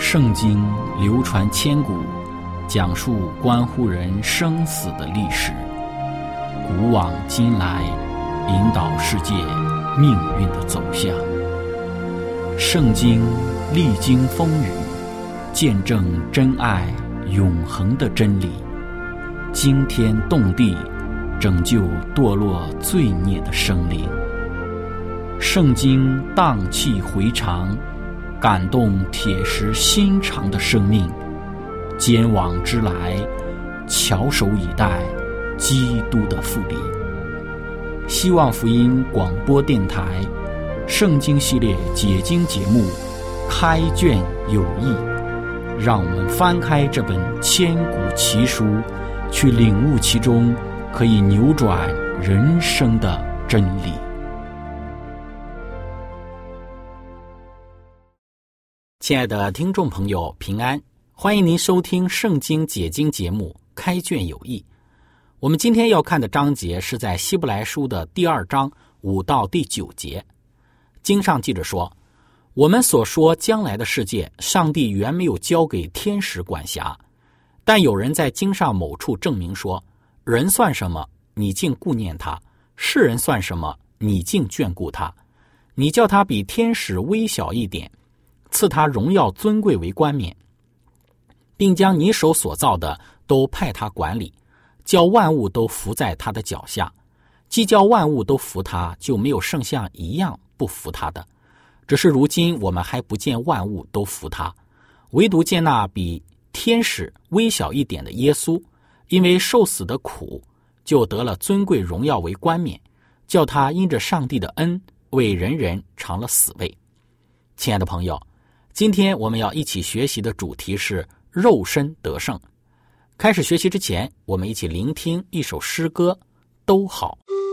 圣经流传千古，讲述关乎人生死的历史，古往今来，引导世界命运的走向。圣经历经风雨，见证真爱永恒的真理，惊天动地，拯救堕落罪孽的生灵。圣经荡气回肠，感动铁石心肠的生命。坚往之来，翘首以待基督的复临。希望福音广播电台圣经系列解经节目开卷有益，让我们翻开这本千古奇书，去领悟其中可以扭转人生的真理。亲爱的听众朋友，平安，欢迎您收听圣经解经节目开卷有益。我们今天要看的章节是在希伯来书的第2章5到第9节。经上记着说，我们所说将来的世界，上帝原没有交给天使管辖，但有人在经上某处证明说，人算什么，你竟顾念他；世人算什么，你竟眷顾他。你叫他比天使微小一点，赐他荣耀尊贵为冠冕，并将你手所造的都派他管理，叫万物都服在他的脚下。既叫万物都服他，就没有剩下一样不服他的。只是如今我们还不见万物都服他，唯独见那比天使微小一点的耶稣，因为受死的苦，就得了尊贵荣耀为冠冕，叫他因着上帝的恩，为人人尝了死味。亲爱的朋友，今天我们要一起学习的主题是肉身得胜。开始学习之前，我们一起聆听一首诗歌，都好。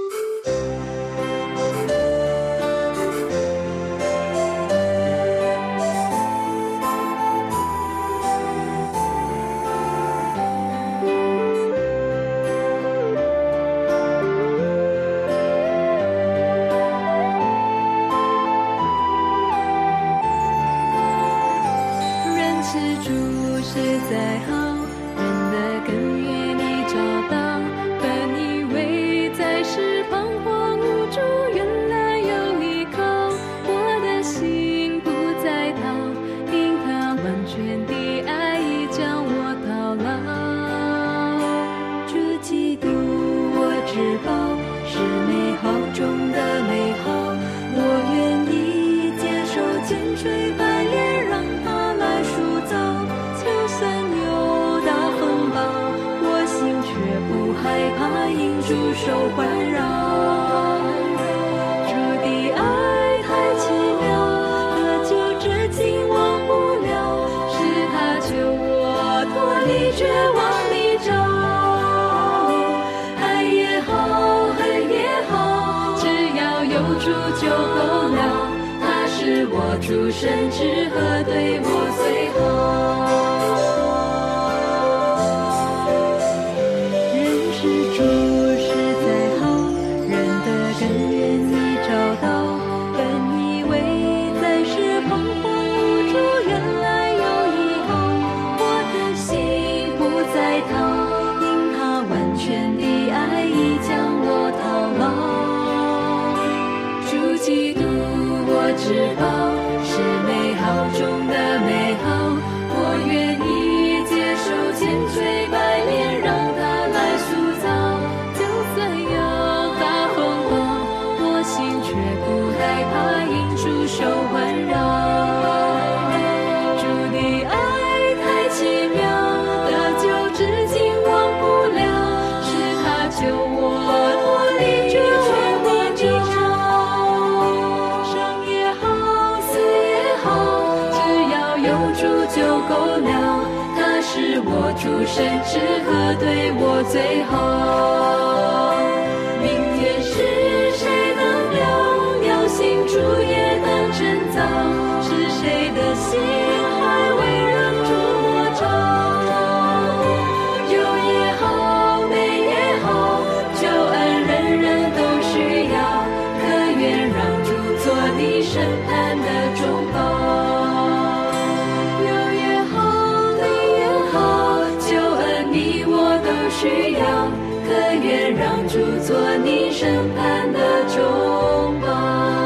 主神之和对我最好，认识主实在好，人的根源已找到，本以为在世彷徨无助，原来有依靠，我的心不再逃，因他完全的爱已将我套牢。主基督我知道是美好中的美好，我愿意接受千锤百炼，让它来塑造。就算有大风暴，我心却不害怕，因主受环绕。主的爱太奇妙，得救至今忘不了，是他救我脱离绝望的泥沼。就够了，他是我主神之和对我最好。明天是谁能料，要信主也当真早，是谁的心还未人主摸着，有也好，没也好，救恩人人都需要，可愿让主做你审判的中保。有也需要，可愿让主做你审判的中保。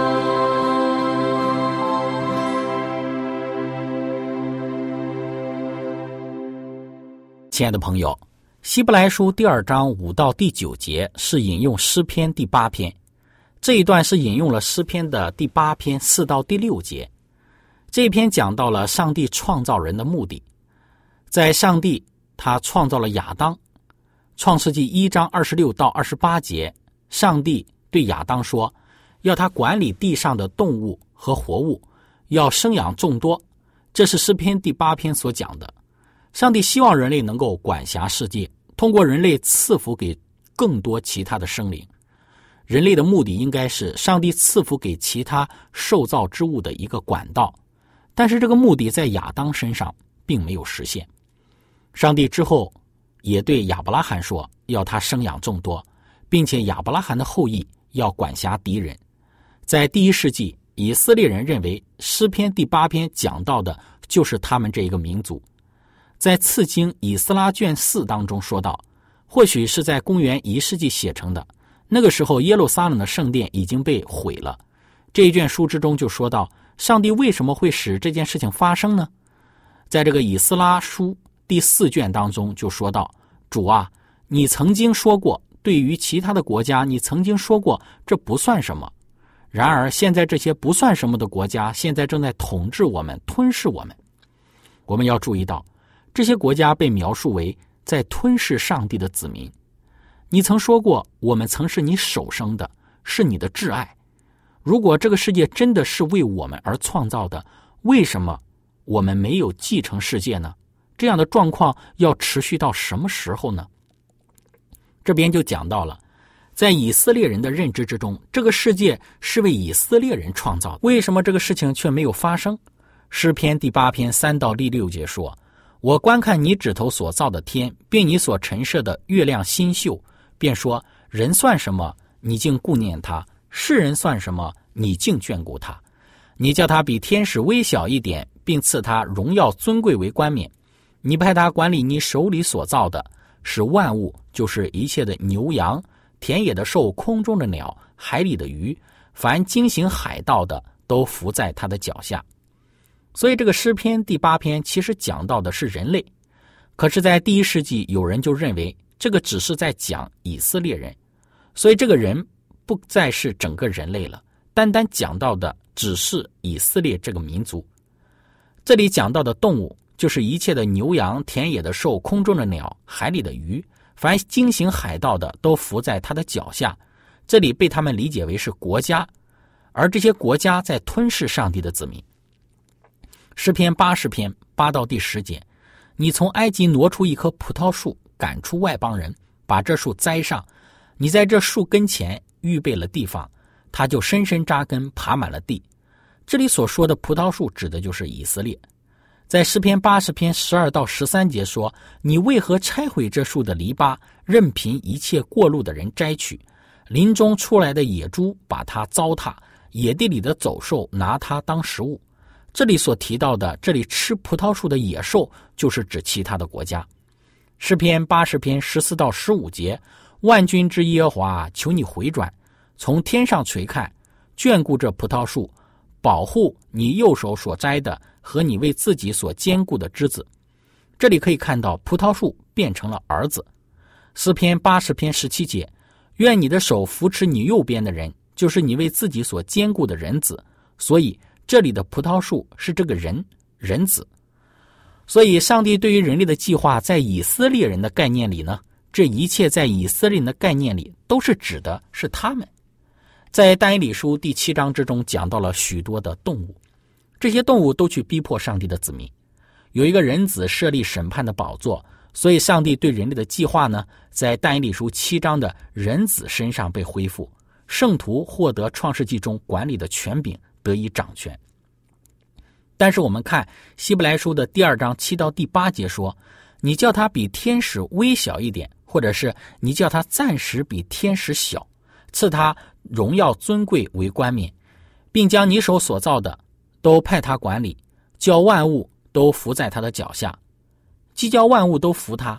亲爱的朋友，希伯来书第2章5到第9节是引用诗篇第8篇，这一段是引用了诗篇的第8篇4到第6节。这一篇讲到了上帝创造人的目的。在上帝他创造了亚当，创世纪1章26到28节，上帝对亚当说，要他管理地上的动物和活物，要生养众多。这是诗篇第8篇所讲的。上帝希望人类能够管辖世界，通过人类赐福给更多其他的生灵。人类的目的应该是上帝赐福给其他受造之物的一个管道，但是这个目的在亚当身上并没有实现。上帝之后也对亚伯拉罕说，要他生养众多，并且亚伯拉罕的后裔要管辖敌人。在第1世纪，以色列人认为诗篇第8篇讲到的就是他们这一个民族。在次经以斯拉卷4当中说到，或许是在公元1世纪写成的，那个时候耶路撒冷的圣殿已经被毁了。这一卷书之中就说到，上帝为什么会使这件事情发生呢？在这个以斯拉书第4卷当中就说到，主啊，你曾经说过，对于其他的国家你曾经说过这不算什么，然而现在这些不算什么的国家现在正在统治我们，吞噬我们。我们要注意到，这些国家被描述为在吞噬上帝的子民。你曾说过，我们曾是你手生的，是你的挚爱。如果这个世界真的是为我们而创造的，为什么我们没有继承世界呢？这样的状况要持续到什么时候呢？这边就讲到了，在以色列人的认知之中，这个世界是为以色列人创造的，为什么这个事情却没有发生？诗篇第8篇3到第6节说，我观看你指头所造的天，并你所陈设的月亮星宿，便说，人算什么，你竟顾念他；世人算什么，你竟眷顾他。你叫他比天使微小一点，并赐他荣耀尊贵为冠冕。你派他管理你手里所造的，使万物，就是一切的牛羊、田野的兽、空中的鸟、海里的鱼，凡经行海道的，都伏在他的脚下。所以这个诗篇第8篇其实讲到的是人类，可是在第1世纪有人就认为这个只是在讲以色列人，所以这个人不再是整个人类了，单单讲到的只是以色列这个民族。这里讲到的动物就是一切的牛羊、田野的兽、空中的鸟、海里的鱼，凡经行海道的都伏在他的脚下。这里被他们理解为是国家，而这些国家在吞噬上帝的子民。诗篇80篇8到第10节，你从埃及挪出一棵葡萄树，赶出外邦人，把这树栽上，你在这树跟前预备了地方，它就深深扎根，爬满了地。这里所说的葡萄树指的就是以色列。在诗篇80篇12到13节说，你为何拆毁这树的篱笆，任凭一切过路的人摘取？林中出来的野猪把它糟蹋，野地里的走兽拿它当食物。这里所提到的，这里吃葡萄树的野兽，就是指其他的国家。诗篇80篇14到15节，万军之耶和华，求你回转，从天上垂看，眷顾这葡萄树，保护你右手所摘的和你为自己所坚固的枝子。这里可以看到葡萄树变成了儿子。诗篇80篇17节，愿你的手扶持你右边的人，就是你为自己所坚固的人子。所以这里的葡萄树是这个人子。所以上帝对于人类的计划，在以色列人的概念里呢，这一切在以色列人的概念里都是指的是他们。在但以理书第7章之中讲到了许多的动物，这些动物都去逼迫上帝的子民。有一个人子设立审判的宝座，所以上帝对人类的计划呢，在但以理书7章的人子身上被恢复，圣徒获得创世纪中管理的权柄，得以掌权。但是我们看希伯来书的第2章7到第8节说，你叫他比天使微小一点，或者是你叫他暂时比天使小，赐他荣耀尊贵为冠冕，并将你手所造的都派他管理，叫万物都伏在他的脚下。既叫万物都服他，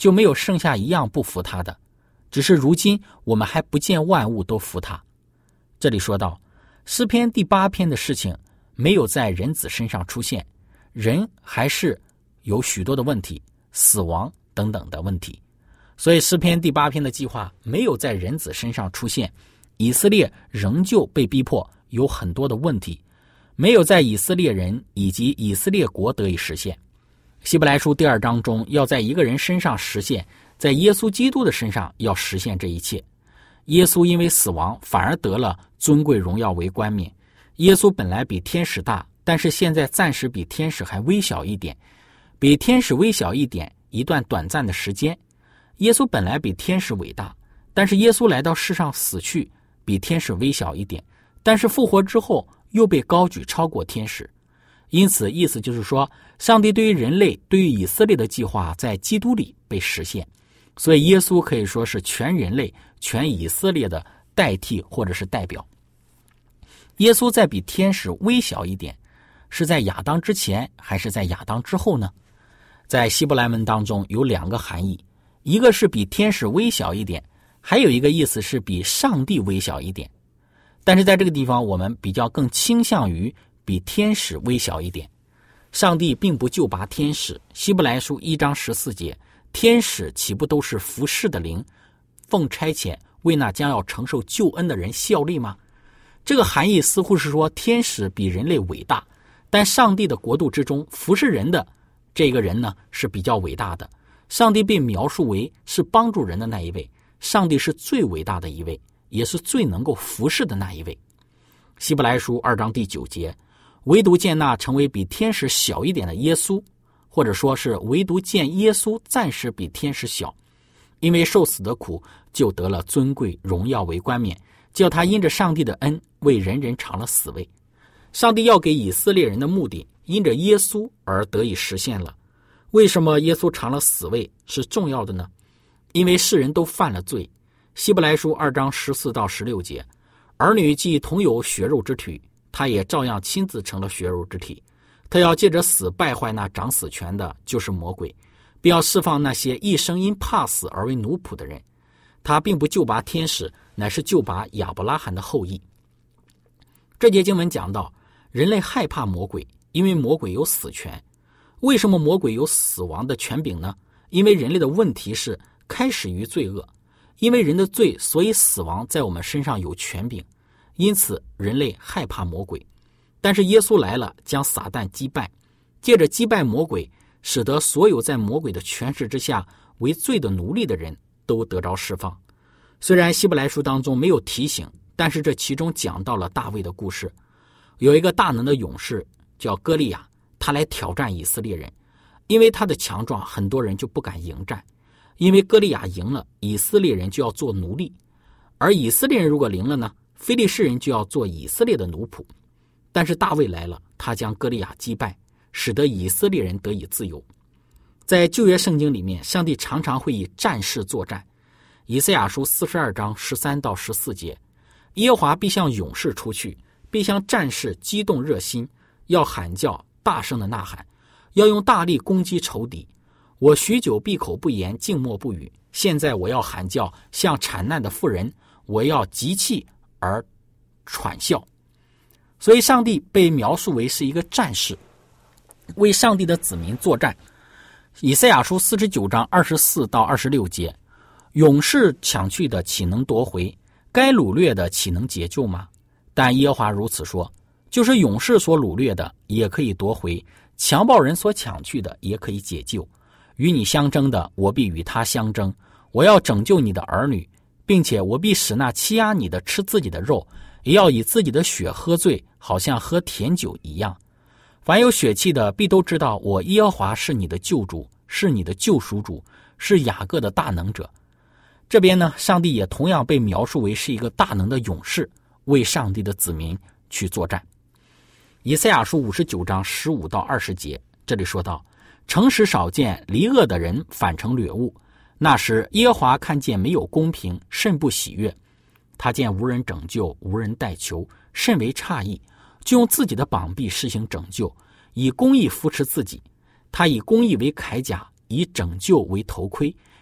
就没有剩下一样不服他的，只是如今我们还不见万物都服他。这里说到诗篇第8篇的事情没有在人子身上出现，人还是有许多的问题，死亡等等的问题，所以诗篇第8篇的计划没有在人子身上出现，以色列仍旧被逼迫，有很多的问题没有在以色列人以及以色列国得以实现。希伯来书第2章中要在一个人身上实现，在耶稣基督的身上要实现这一切。耶稣因为死亡反而得了尊贵荣耀为冠冕。耶稣本来比天使大，但是现在暂时比天使还微小一点，比天使微小一点一段短暂的时间。耶稣本来比天使伟大，但是耶稣来到世上死去，比天使微小一点，但是复活之后又被高举超过天使。因此意思就是说，上帝对于人类，对于以色列的计划在基督里被实现，所以耶稣可以说是全人类全以色列的代替或者是代表。耶稣在比天使微小一点，是在亚当之前还是在亚当之后呢？在希伯来文当中有2个含义，一个是比天使微小一点，还有一个意思是比上帝微小一点。但是在这个地方我们比较更倾向于比天使微小一点。上帝并不就拔天使，希伯来书1章14节，天使岂不都是服侍的灵，奉差遣为那将要承受救恩的人效力吗？这个含义似乎是说天使比人类伟大，但上帝的国度之中服侍人的这个人呢是比较伟大的。上帝被描述为是帮助人的那一位，上帝是最伟大的一位，也是最能够服侍的那一位。希伯来书2章第9节，唯独见那成为比天使小一点的耶稣，或者说是唯独见耶稣暂时比天使小，因为受死的苦，就得了尊贵荣耀为冠冕，叫他因着上帝的恩为人人尝了死味。上帝要给以色列人的目的因着耶稣而得以实现了。为什么耶稣尝了死味是重要的呢？因为世人都犯了罪。希伯来书2章14到16节，儿女既同有血肉之体，他也照样亲自成了血肉之体。他要借着死败坏那掌死权的，就是魔鬼，并要释放那些一生因怕死而为奴仆的人。他并不救拔天使，乃是救拔亚伯拉罕的后裔。这节经文讲到，人类害怕魔鬼，因为魔鬼有死权。为什么魔鬼有死亡的权柄呢？因为人类的问题是开始于罪恶，因为人的罪，所以死亡在我们身上有权柄，因此人类害怕魔鬼。但是耶稣来了，将撒旦击败，借着击败魔鬼，使得所有在魔鬼的权势之下为罪的奴隶的人都得着释放。虽然希伯来书当中没有提醒，但是这其中讲到了大卫的故事。有一个大能的勇士叫歌利亚，他来挑战以色列人，因为他的强壮，很多人就不敢迎战。因为歌利亚赢了，以色列人就要做奴隶，而以色列人如果赢了呢，非利士人就要做以色列的奴仆。但是大卫来了，他将歌利亚击败，使得以色列人得以自由。在旧约圣经里面，上帝常常会以战事作战。以赛亚书42章13到14节，耶和华必向勇士出去，必向战士激动热心，要喊叫，大声的呐喊，要用大力攻击仇敌。我许久闭口不言，静默不语，现在我要喊叫，像产难的妇人，我要急气而喘笑。所以上帝被描述为是一个战士，为上帝的子民作战。以赛亚书49章24到26节，勇士抢去的岂能夺回？该掳掠的岂能解救吗？但耶和华如此说，就是勇士所掳掠的也可以夺回，强暴人所抢去的也可以解救。与你相争的，我必与他相争，我要拯救你的儿女，并且我必使那欺压你的吃自己的肉，也要以自己的血喝醉，好像喝甜酒一样。凡有血气的，必都知道我耶和华是你的救主，是你的救赎主，是雅各的大能者。这边呢，上帝也同样被描述为是一个大能的勇士，为上帝的子民去作战。以赛亚书59章15到20节，这里说到，诚实少见，离恶的人反成掠物。那时耶和华看见没有公平，甚不喜悦。他见无人拯救，无人代求，甚为诧异，就用自己的膀臂施行拯救，以公义扶持自己。他以公义为铠甲，以拯救为头盔，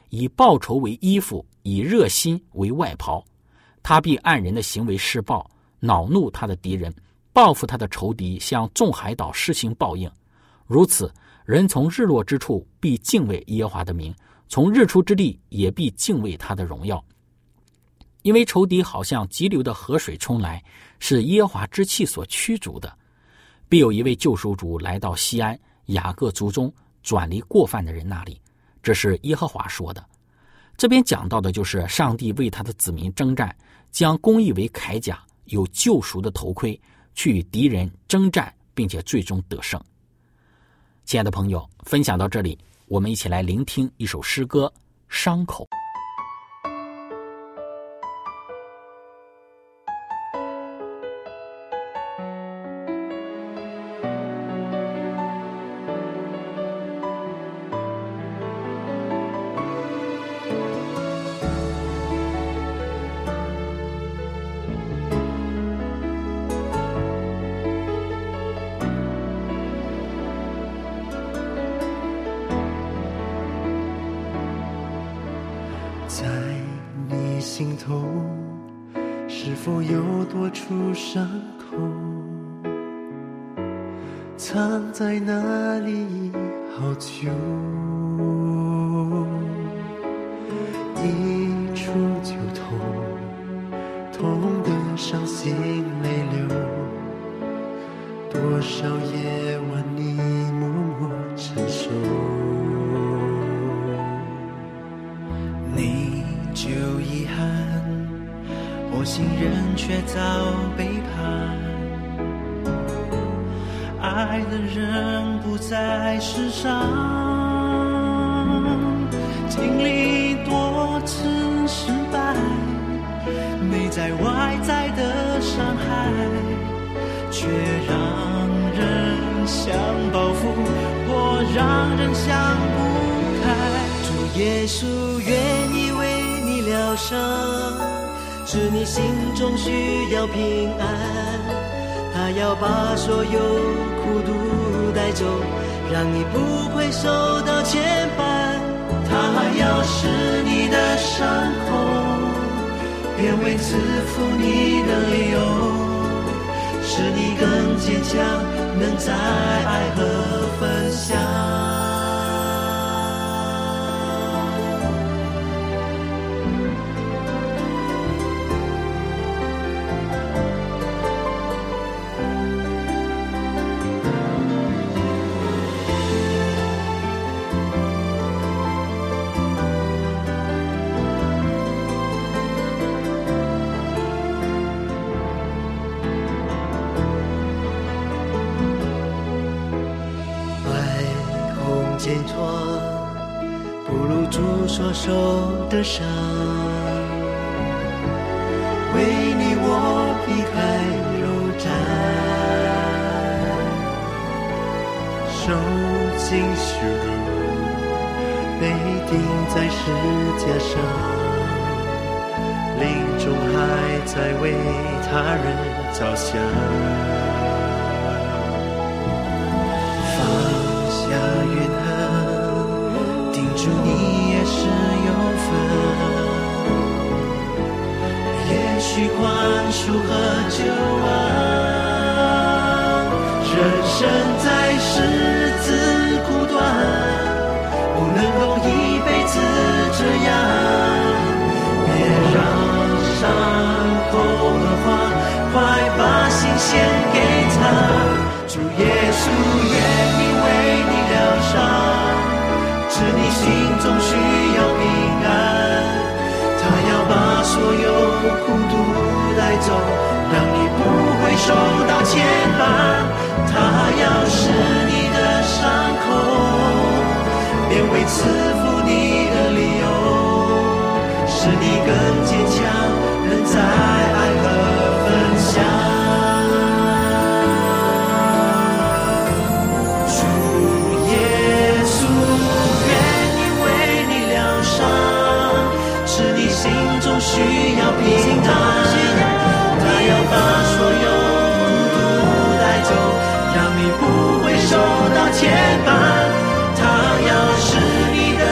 以报仇为衣服，以热心为外袍。他必按人的行为施报，恼怒他的敌人，报复他的仇敌，向众海岛施行报应。如此，人从日落之处必敬畏耶和华的名，从日出之地也必敬畏他的荣耀。因为仇敌好像急流的河水冲来，是耶和华之气所驱逐的。必有一位救赎主来到西安，雅各族中转离过犯的人那里。这是耶和华说的。这边讲到的就是上帝为他的子民征战，将公义为铠甲，有救赎的头盔，去与敌人征战，并且最终得胜。亲爱的朋友，分享到这里，我们一起来聆听一首诗歌《伤口》。 在你心头是否有多处伤口，藏在那里好久，一触就痛，痛得伤心泪流，多少夜晚你默默承受， 你就遗憾，我信任却遭背叛，爱的人不在世上，经历多次失败，内在外在的伤害，却让人想报复，或让人想不开。主耶稣愿意为你疗伤，是你心中需要平安，他要把所有苦毒带走，让你不会受到牵绊。他要使你的伤口变为赐福你的理由，使你更坚强，能在爱和分享。见错不如主所受的伤，为你我避开肉绽，受尽羞辱，被钉在十架上，临终还在为他人着想，放下怨恨，定住你也是有份，也许宽恕和救恩，人生在世自苦短，不能够一辈子这样，别让伤口恶化，快把心献给他。主耶稣愿意为你疗伤，是你心中需要平安，他要把所有苦毒带走，让你不会受到牵绊。他要使你的伤口变为赐福你的理由，使你更坚强，能在爱和分享。需要平安，他要把所有苦毒带走，让你不会受到牵绊。他要使你的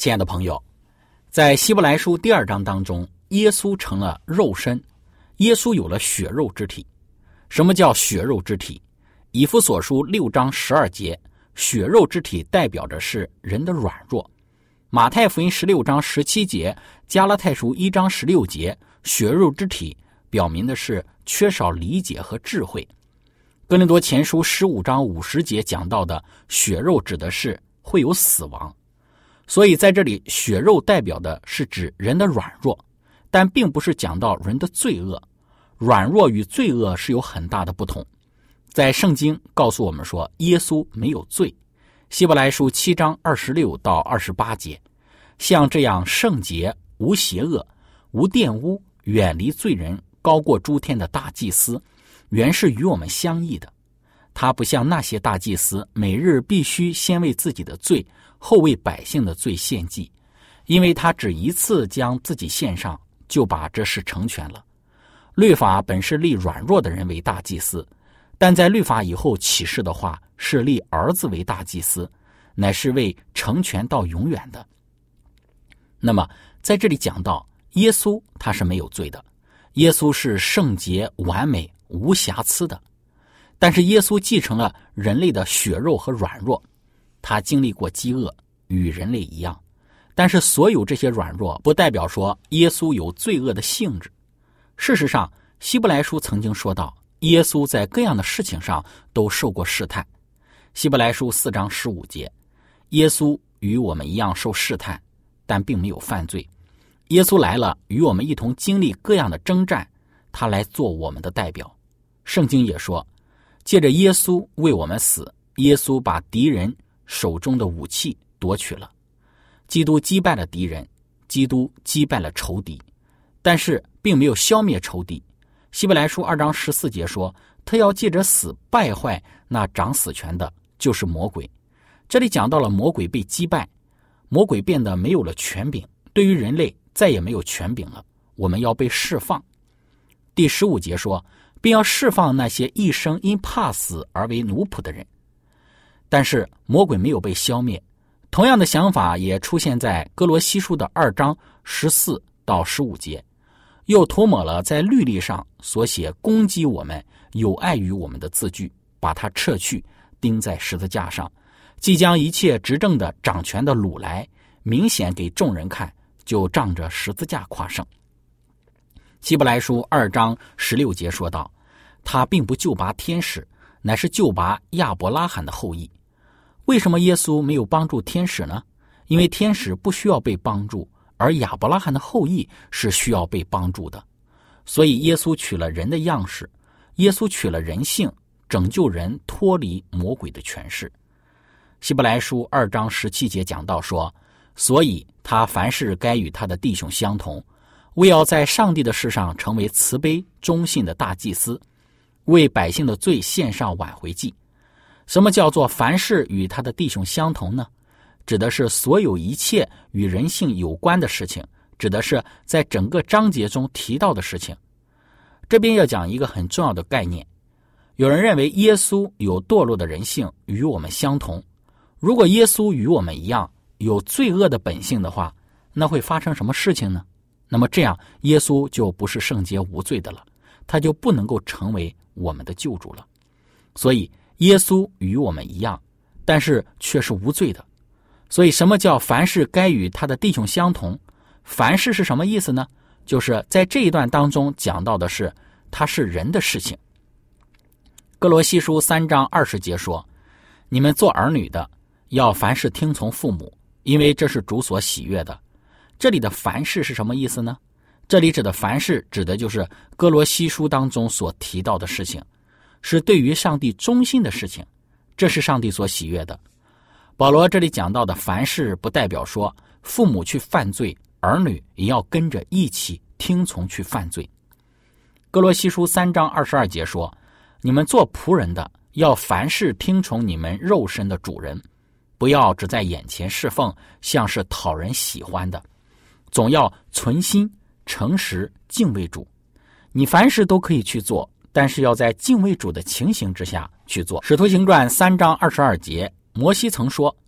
亲爱的朋友，在希伯来书第2章当中，耶稣成了肉身，耶稣有了血肉之体。什么叫血肉之体？以弗所书6章12节，血肉之体代表着是人的软弱。马太福音16章17节，加拉太书1章16节，血肉之体表明的是缺少理解和智慧。哥林多前书15章50节讲到的血肉指的是会有死亡。所以在这里，血肉代表的是指人的软弱，但并不是讲到人的罪恶。软弱与罪恶是有很大的不同。在圣经告诉我们说，耶稣没有罪。希伯来书7章26到28节，像这样圣洁、无邪恶、无玷污、远离罪人、高过诸天的大祭司，原是与我们相异的。他不像那些大祭司，每日必须先为自己的罪，后为百姓的罪献祭，因为他只一次将自己献上，就把这事成全了。律法本是立软弱的人为大祭司，但在律法以后启示的话，是立儿子为大祭司，乃是为成全到永远的。那么在这里讲到耶稣，他是没有罪的，耶稣是圣洁、完美、无瑕疵的。但是耶稣继承了人类的血肉和软弱，他经历过饥饿，与人类一样。但是所有这些软弱不代表说耶稣有罪恶的性质。事实上，希伯来书曾经说到，耶稣在各样的事情上都受过试探。希伯来书4章15节，耶稣与我们一样受试探，但并没有犯罪。耶稣来了，与我们一同经历各样的征战，他来做我们的代表。圣经也说，借着耶稣为我们死，耶稣把敌人手中的武器夺取了。基督击败了敌人，基督击败了仇敌，但是并没有消灭仇敌。希伯来书2章14节说，他要借着死败坏那掌死权的，就是魔鬼。这里讲到了魔鬼被击败，魔鬼变得没有了权柄，对于人类再也没有权柄了，我们要被释放。第15节说，并要释放那些一生因怕死而为奴仆的人。但是魔鬼没有被消灭。同样的想法也出现在哥罗西书的2章14到15节，又涂抹了在律例上所写攻击我们、有碍于我们的字句，把它撤去，钉在十字架上，即将一切执政的掌权的掳来，明显给众人看，就仗着十字架夸胜。希伯来书2章16节说道，他并不救拔天使，乃是救拔亚伯拉罕的后裔。为什么耶稣没有帮助天使呢？因为天使不需要被帮助，而亚伯拉罕的后裔是需要被帮助的。所以耶稣取了人的样式，耶稣取了人性，拯救人脱离魔鬼的权势。希伯来书2章17节讲到说，所以他凡事该与他的弟兄相同，为要在上帝的事上成为慈悲忠信的大祭司，为百姓的罪献上挽回祭。什么叫做凡事与他的弟兄相同呢？指的是所有一切与人性有关的事情，指的是在整个章节中提到的事情。这边要讲一个很重要的概念，有人认为耶稣有堕落的人性，与我们相同。如果耶稣与我们一样有罪恶的本性的话，那会发生什么事情呢？那么这样耶稣就不是圣洁无罪的了，他就不能够成为我们的救主了。所以耶稣与我们一样，但是却是无罪的。所以什么叫凡事该与他的弟兄相同？凡事是什么意思呢？就是在这一段当中讲到的是他是人的事情。哥罗西书3章20节说，你们做儿女的要凡事听从父母，因为这是主所喜悦的。这里的凡事是什么意思呢？这里指的凡事指的就是哥罗西书当中所提到的事情，是对于上帝忠心的事情，这是上帝所喜悦的。保罗这里讲到的凡事不代表说父母去犯罪，儿女也要跟着一起听从去犯罪。哥罗西书3章22节说，你们做仆人的要凡事听从你们肉身的主人，不要只在眼前侍奉，像是讨人喜欢的，总要存心诚实敬畏主。你凡事都可以去做，但是要在敬畏主的情形之下去做。使徒行传3章22节，摩西曾说，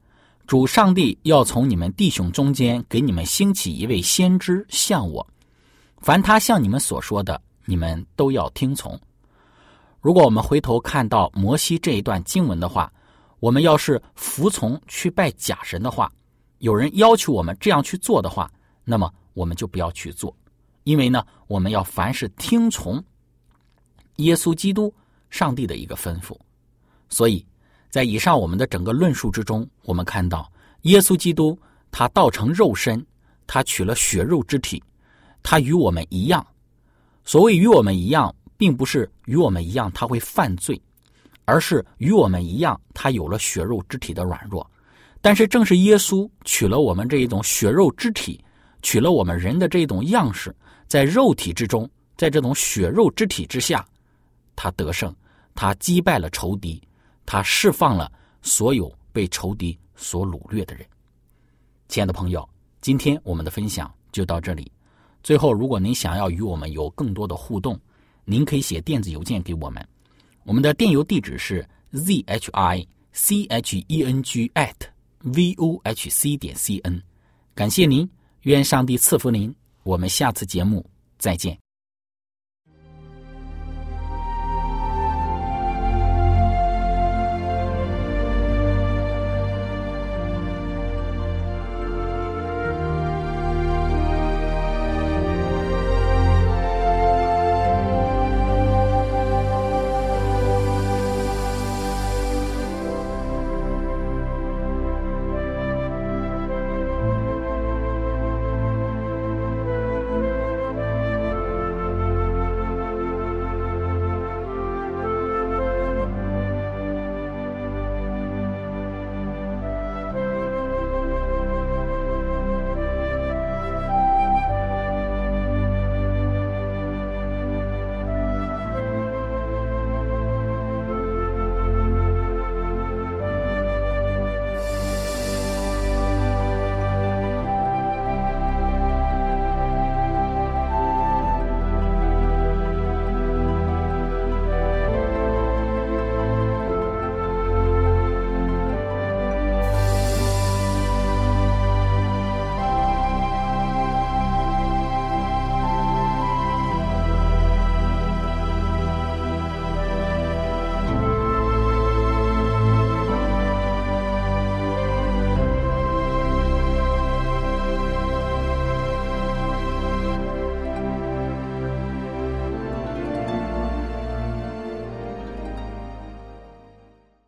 主上帝要从你们弟兄中间给你们兴起一位先知像我，凡他向你们所说的，你们都要听从。如果我们回头看到摩西这一段经文的话，我们要是服从去拜假神的话，有人要求我们这样去做的话，那么我们就不要去做。因为呢，我们要凡是听从耶稣基督上帝的一个吩咐。所以在以上我们的整个论述之中，我们看到耶稣基督他道成肉身，他取了血肉之体，他与我们一样。所谓与我们一样，并不是与我们一样他会犯罪，而是与我们一样他有了血肉之体的软弱。但是正是耶稣取了我们这一种血肉之体，取了我们人的这种样式，在肉体之中，在这种血肉之体之下，他得胜，他击败了仇敌，他释放了所有被仇敌所掳掠的人。亲爱的朋友，今天我们的分享就到这里。最后，如果您想要与我们有更多的互动，您可以写电子邮件给我们，我们的电邮地址是 zhicheng@vohc.cn。感谢您，愿上帝赐福您，我们下次节目再见。